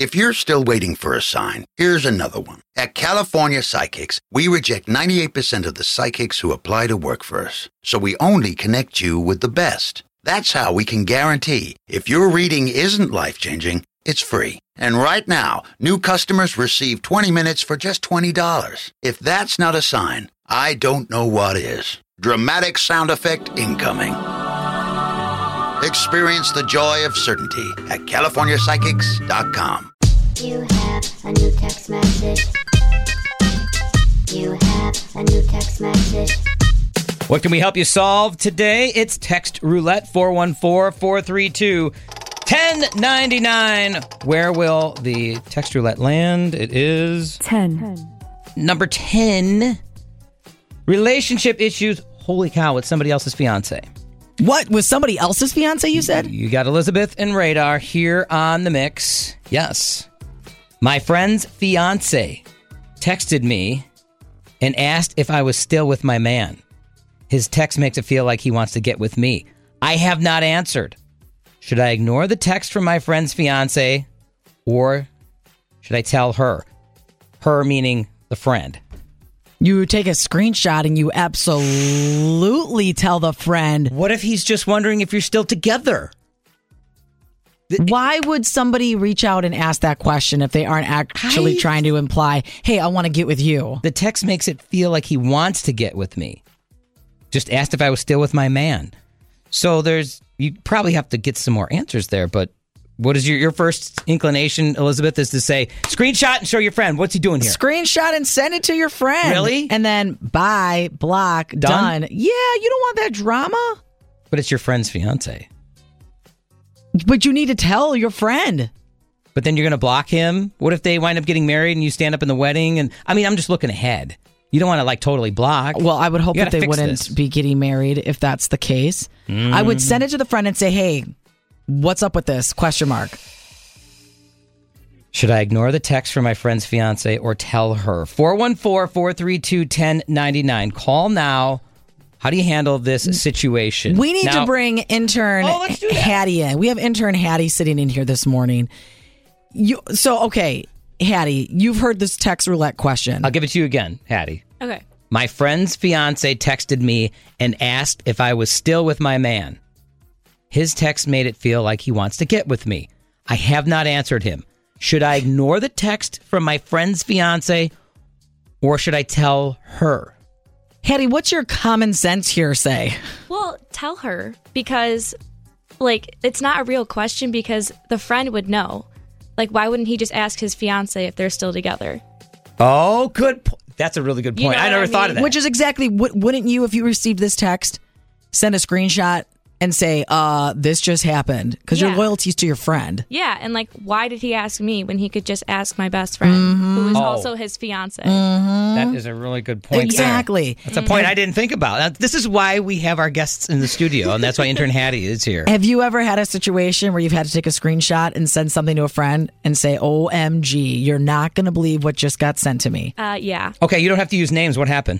If you're still waiting for a sign, here's another one. At California Psychics, we reject 98% of the psychics who apply to work for us. So we only connect you with the best. That's how we can guarantee if your reading isn't life-changing, it's free. And right now, new customers receive 20 minutes for just $20. If that's not a sign, I don't know what is. Dramatic sound effect incoming. Experience the joy of certainty at CaliforniaPsychics.com. You have a new text message. You have a new text message. What can we help you solve today? It's Text Roulette, 414-432-1099. Where will the Text Roulette land? It is 10. Number 10. Relationship issues. Holy cow, with somebody else's fiance. What? Was somebody else's fiance, you said? You got Elizabeth and Radar here on the mix. Yes. My friend's fiance texted me and asked if I was still with my man. His text makes it feel like he wants to get with me. I have not answered. Should I ignore the text from my friend's fiance, or should I tell her? Her meaning the friend. You take a screenshot and you absolutely tell the friend. What if he's just wondering if you're still together? Why would somebody reach out and ask that question if they aren't actually trying to imply, hey, I want to get with you? The text makes it feel like he wants to get with me. Just asked if I was still with my man. So you probably have to get some more answers there, but what is your first inclination, Elizabeth, is to say, screenshot and show your friend. What's he doing here? Screenshot and send it to your friend. Really? And then bye, block, done. Yeah, you don't want that drama. But it's your friend's fiance. But you need to tell your friend. But then you're going to block him? What if they wind up getting married and you stand up in the wedding? And I mean, I'm just looking ahead. You don't want to totally block. Well, I would hope that they wouldn't be getting married if that's the case. I would send it to the friend and say, hey, what's up with this? ? Should I ignore the text from my friend's fiance or tell her? 414-432-1099. Call now. How do you handle this situation? We need to bring intern Hattie in. We have intern Hattie sitting in here this morning. Okay, Hattie, you've heard this text roulette question. I'll give it to you again, Hattie. Okay. My friend's fiance texted me and asked if I was still with my man. His text made it feel like he wants to get with me. I have not answered him. Should I ignore the text from my friend's fiance, or should I tell her? Hattie, what's your common sense here say? Well, tell her, because, it's not a real question because the friend would know. Why wouldn't he just ask his fiance if they're still together? Oh, good point. That's a really good point. I never thought of that. Which is exactly, wouldn't you, if you received this text, send a screenshot and say, this just happened? Because your loyalty's to your friend. Yeah, and why did he ask me when he could just ask my best friend, who is also his fiance? That is a really good point. Exactly. That's a point I didn't think about. Now, this is why we have our guests in the studio, and that's why intern Hattie is here. Have you ever had a situation where you've had to take a screenshot and send something to a friend and say, OMG, you're not going to believe what just got sent to me? Yeah. Okay, you don't have to use names. What happened?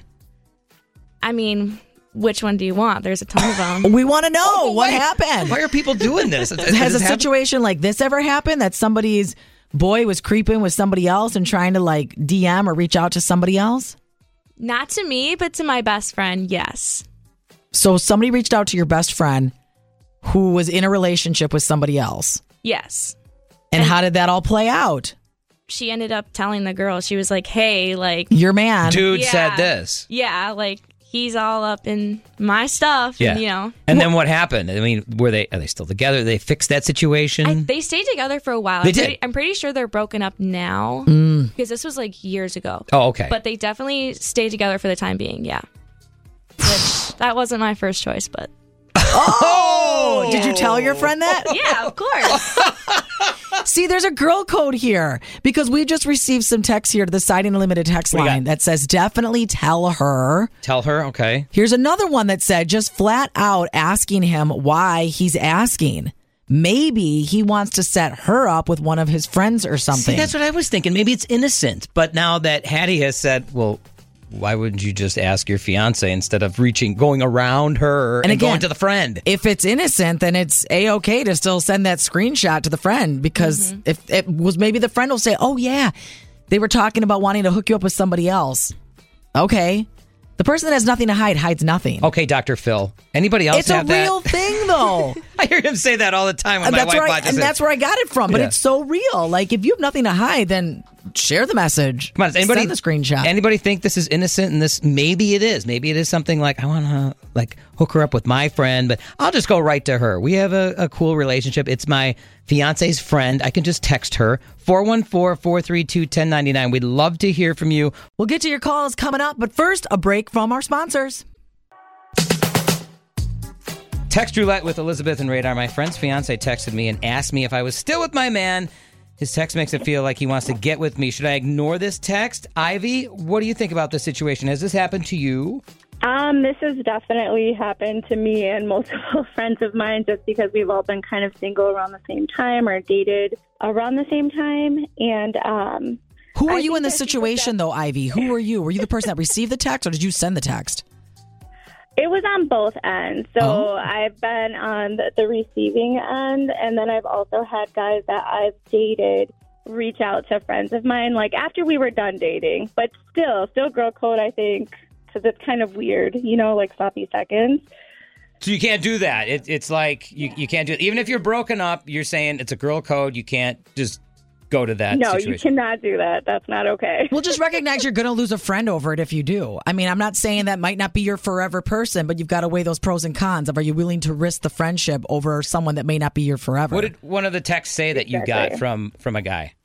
I mean, which one do you want? There's a ton of them. We want to know what happened. Why are people doing this? Has a situation like this ever happened, that somebody's boy was creeping with somebody else and trying to DM or reach out to somebody else? Not to me, but to my best friend, yes. So somebody reached out to your best friend who was in a relationship with somebody else? Yes. And how did that all play out? She ended up telling the girl, she was like, hey, your man. Dude said this. Yeah, he's all up in my stuff. Yeah. And, and then what happened? I mean, are they still together? Did they fix that situation? They stayed together for a while. They did. I'm pretty sure they're broken up now because this was years ago. Oh, okay. But they definitely stayed together for the time being. Yeah. Which that wasn't my first choice, but. Oh! Did you tell your friend that? Yeah, of course. See, there's a girl code here because we just received some text here to the Siding Unlimited text line that says, definitely tell her. Tell her, okay. Here's another one that said, just flat out asking him why he's asking. Maybe he wants to set her up with one of his friends or something. See, that's what I was thinking. Maybe it's innocent. But now that Hattie has said, well, why wouldn't you just ask your fiance instead of going around her and again, going to the friend? If it's innocent, then it's A-okay to still send that screenshot to the friend, because if it was, maybe the friend will say, oh yeah, they were talking about wanting to hook you up with somebody else. Okay. The person that has nothing to hide hides nothing. Okay, Dr. Phil. Anybody else have that? It's a real thing, though. I hear him say that all the time when my wife watches it. And that's where I got it from. But it's so real. Like, if you have nothing to hide, then share the message. Come on, send the screenshot. Anybody think this is innocent? And this, maybe it is. Maybe it is something like, I want to hook her up with my friend, but I'll just go right to her. We have a cool relationship. It's my fiance's friend. I can just text her. 414-432-1099. We'd love to hear from you. We'll get to your calls coming up, but first, a break from our sponsors. Text roulette with Elizabeth and Radar. My friend's fiance texted me and asked me if I was still with my man. His text makes it feel like he wants to get with me. Should I ignore this text? Ivy, what do you think about this situation? Has this happened to you? This has definitely happened to me and multiple friends of mine, just because we've all been kind of single around the same time or dated around the same time. And who were you in this situation, though, Ivy? Who were you? Were you the person that received the text, or did you send the text? It was on both ends. So I've been on the receiving end, and then I've also had guys that I've dated reach out to friends of mine, like after we were done dating. But still girl code, I think, because it's kind of weird, like sloppy seconds. So you can't do that. It's like you can't do it. Even if you're broken up, you're saying it's a girl code. You can't just go to that situation. You cannot do that. That's not okay. Well, just recognize you're going to lose a friend over it if you do. I mean, I'm not saying that might not be your forever person, but you've got to weigh those pros and cons of, are you willing to risk the friendship over someone that may not be your forever? What did one of the texts say that you got from a guy?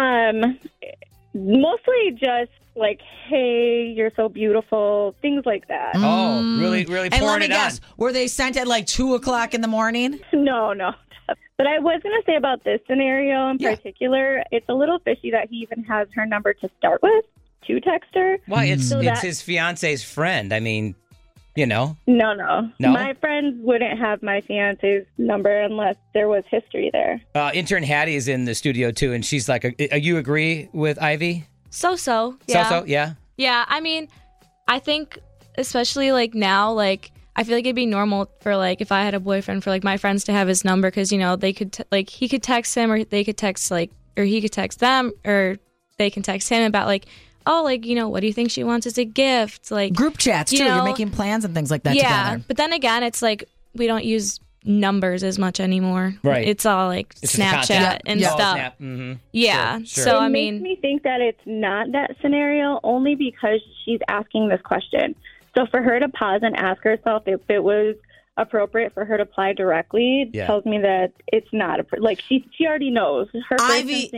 Mostly just like, hey, you're so beautiful, things like that. Oh, really pouring and let me it guess, on. were they sent at like 2:00 in the morning? No. But I was going to say about this scenario in particular, it's a little fishy that he even has her number to start with, to text her. Why? It's his fiance's friend. I mean, No? No. My friends wouldn't have my fiance's number unless there was history there. Intern Hattie is in the studio, too, and she's like, you agree with Ivy? So, yeah. So, yeah? Yeah, I mean, I think especially like now, like, I feel like it'd be normal for like if I had a boyfriend for like my friends to have his number, because they could he could text him, or they could text or he could text them, or they can text him about like, oh, like, what do you think she wants as a gift? Like group chats too. You're making plans and things like that together. But then again, it's like we don't use numbers as much anymore. Right. It's all like Snapchat and stuff. Snap. Mm-hmm. Yeah. Sure. So it makes me think that it's not that scenario, only because she's asking this question. So for her to pause and ask herself if it was appropriate for her to apply directly tells me that it's not. Like, she already knows. Her Ivy,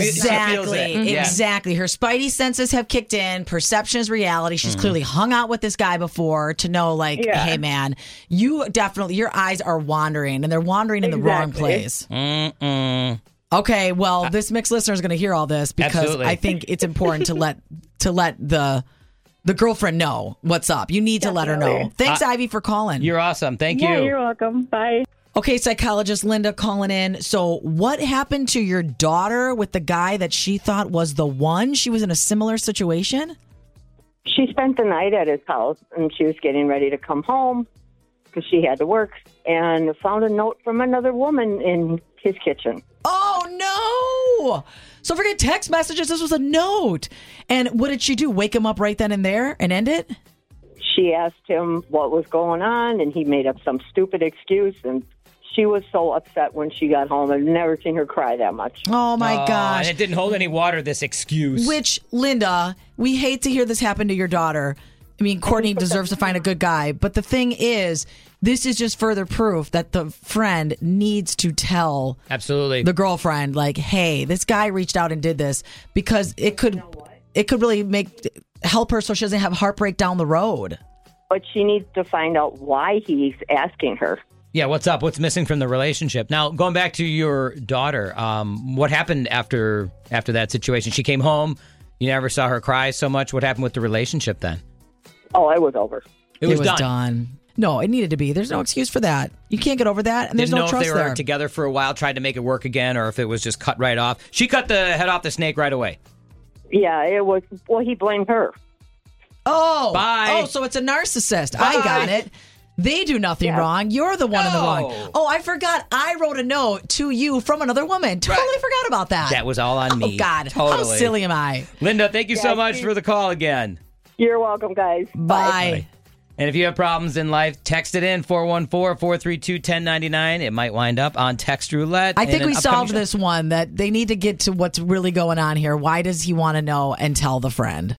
exactly. Her spidey senses have kicked in. Perception is reality. She's clearly hung out with this guy before to know, like, hey, man, your eyes are wandering, and they're wandering in the wrong place. Okay, well, this mixed listener is going to hear all this, because I think it's important to let the girlfriend know what's up. You need to let her know. Thanks, Ivy, for calling. You're awesome. Thank you. Yeah, you're welcome. Bye. Okay, psychologist Linda calling in. So what happened to your daughter with the guy that she thought was the one? She was in a similar situation? She spent the night at his house, and she was getting ready to come home because she had to work, and found a note from another woman in his kitchen. Oh, no! So forget text messages. This was a note. And what did she do? Wake him up right then and there and end it? She asked him what was going on, and he made up some stupid excuse, and she was so upset when she got home. I've never seen her cry that much. Oh, my gosh. And it didn't hold any water, this excuse. Which, Linda, we hate to hear this happen to your daughter. I mean, Courtney deserves to find a good guy. But the thing is, this is just further proof that the friend needs to tell the girlfriend, like, hey, this guy reached out and did this, because it could really help her so she doesn't have heartbreak down the road. But she needs to find out why he's asking her. Yeah, what's up? What's missing from the relationship? Now, going back to your daughter, what happened after that situation? She came home. You never saw her cry so much. What happened with the relationship then? Oh, it was over. It was done. No, it needed to be. There's no excuse for that. You can't get over that, and there's no trust there. Didn't know if they were together for a while, tried to make it work again, or if it was just cut right off. She cut the head off the snake right away. Yeah, it was. Well, he blamed her. Oh. Bye. Oh, so it's a narcissist. Bye. I got it. They do nothing wrong. You're the one in the wrong. No. Oh, I forgot. I wrote a note to you from another woman. Totally forgot about that. That was all on me. Oh, God. Totally. How silly am I? Linda, thank you so much for the call again. You're welcome, guys. Bye. And if you have problems in life, text it in 414-432-1099. It might wind up on text roulette. I think in we an upcoming solved show. this one, that they need to get to what's really going on here. Why does he want to know and tell the friend?